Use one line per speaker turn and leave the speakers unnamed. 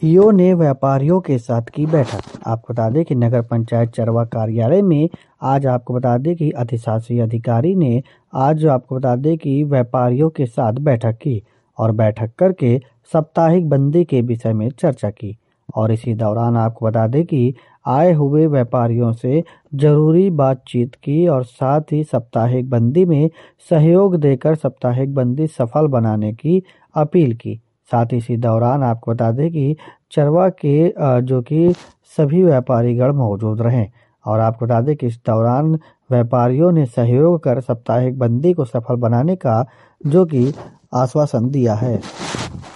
EO ने व्यापारियों के साथ की बैठक। आपको बता दें कि नगर पंचायत चरवा कार्यालय में आज आपको बता दें कि अधिशासी अधिकारी ने आज आपको बता दें कि व्यापारियों के साथ बैठक की और बैठक करके साप्ताहिक बंदी के विषय में चर्चा की। और इसी दौरान आपको बता दें कि आए हुए व्यापारियों से जरूरी बातचीत की और साथ ही साप्ताहिक बंदी में सहयोग देकर साप्ताहिक बंदी सफल बनाने की अपील की। साथ ही इसी दौरान आपको बता दें कि चरवा के जो कि सभी व्यापारीगण मौजूद रहें और आपको बता दें कि इस दौरान व्यापारियों ने सहयोग कर साप्ताहिक बंदी को सफल बनाने का जो कि आश्वासन दिया है।